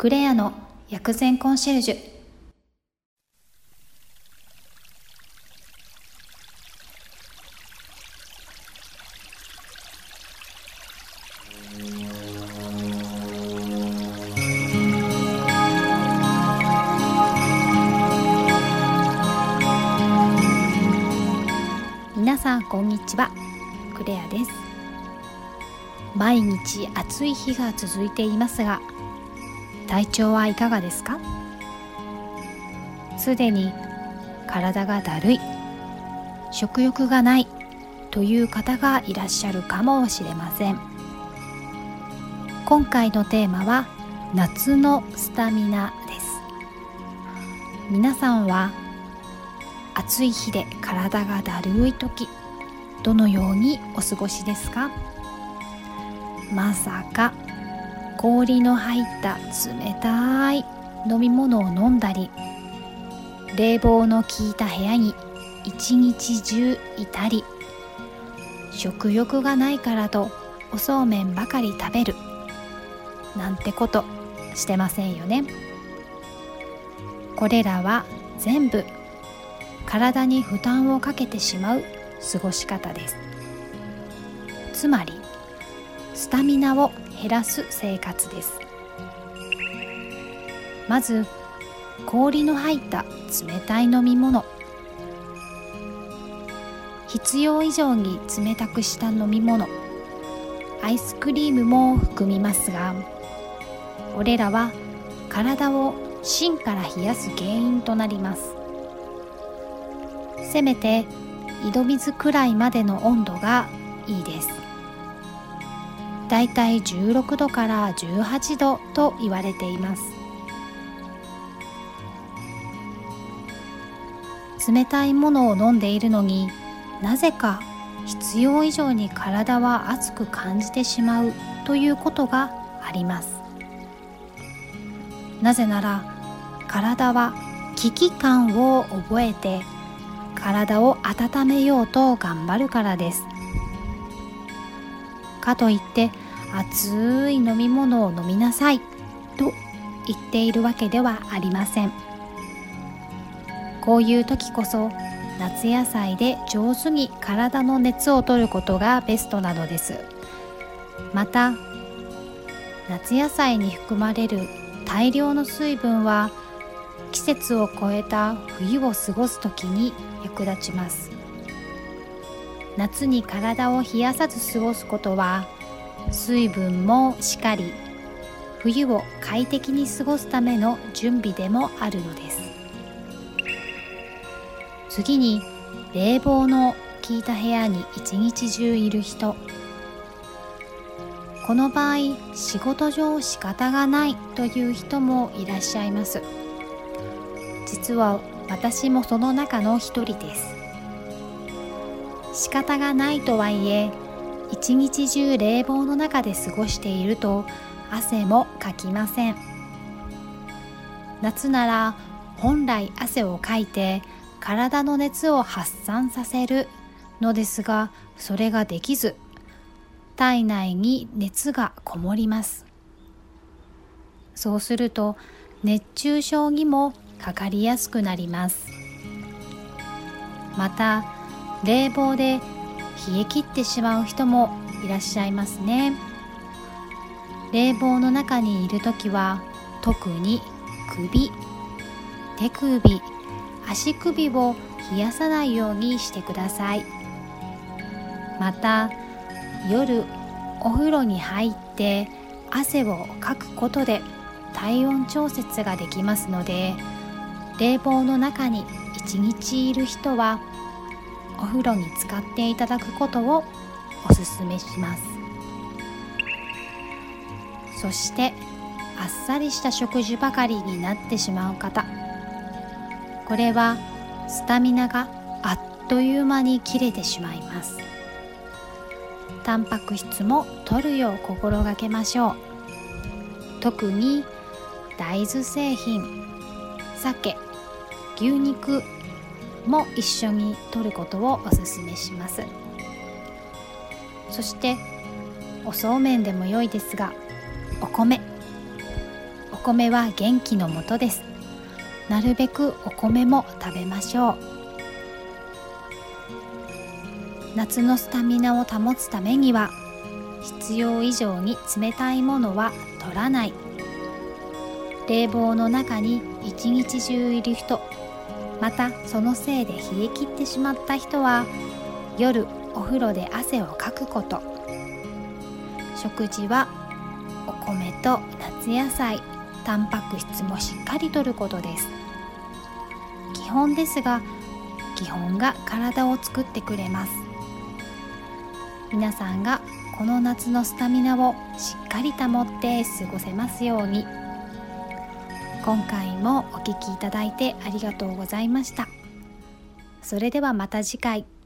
クレアの薬膳コンシェルジュ。皆さんこんにちは、クレアです。毎日暑い日が続いていますが、体調はいかがですか？すでに体がだるい、食欲がないという方がいらっしゃるかもしれません。今回のテーマは夏のスタミナです。皆さんは暑い日で体がだるい時、どのようにお過ごしですか？まさか氷の入った冷たい飲み物を飲んだり、冷房の効いた部屋に一日中いたり、食欲がないからとおそうめんばかり食べるなんてことしてませんよね。これらは全部体に負担をかけてしまう過ごし方です。つまりスタミナを減らす生活です。まず氷の入った冷たい飲み物、必要以上に冷たくした飲み物、アイスクリームも含みますが、これらは体を芯から冷やす原因となります。せめて井戸水くらいまでの温度がいいです。だいたい16度から18度と言われています。冷たいものを飲んでいるのに、なぜか必要以上に体は熱く感じてしまうということがあります。なぜなら体は危機感を覚えて体を温めようと頑張るからです。かといって熱い飲み物を飲みなさいと言っているわけではありません。こういう時こそ夏野菜で上手に体の熱を取ることがベストなのです。また夏野菜に含まれる大量の水分は季節を越えた冬を過ごす時に役立ちます。夏に体を冷やさず過ごすことは水分もしかり、冬を快適に過ごすための準備でもあるのです。次に冷房の効いた部屋に一日中いる人、この場合仕事上仕方がないという人もいらっしゃいます。実は私もその中の一人です。仕方がないとはいえ、一日中冷房の中で過ごしていると汗もかきません。夏なら本来汗をかいて体の熱を発散させるのですが、それができず体内に熱がこもります。そうすると熱中症にもかかりやすくなります。また冷房で冷え切ってしまう人もいらっしゃいますね。冷房の中にいるときは特に首、手首、足首を冷やさないようにしてください。また夜お風呂に入って汗をかくことで体温調節ができますので、冷房の中に一日いる人はお風呂に浸かっていただくことをおすすめします。そしてあっさりした食事ばかりになってしまう方、これはスタミナがあっという間に切れてしまいます。タンパク質も摂るよう心がけましょう。特に大豆製品、鮭、牛肉も一緒に摂ることをおすすめします。そしておそうめんでも良いですが、お米米は元気のもとです。なるべくお米も食べましょう。夏のスタミナを保つためには、必要以上に冷たいものは取らない。冷房の中に一日中いる人、またそのせいで冷え切ってしまった人は、夜お風呂で汗をかくこと。食事はお米と夏野菜、タンパク質もしっかりとることです。基本ですが、基本が体を作ってくれます。皆さんがこの夏のスタミナをしっかり保って過ごせますように。今回もお聞きいただいてありがとうございました。それではまた次回。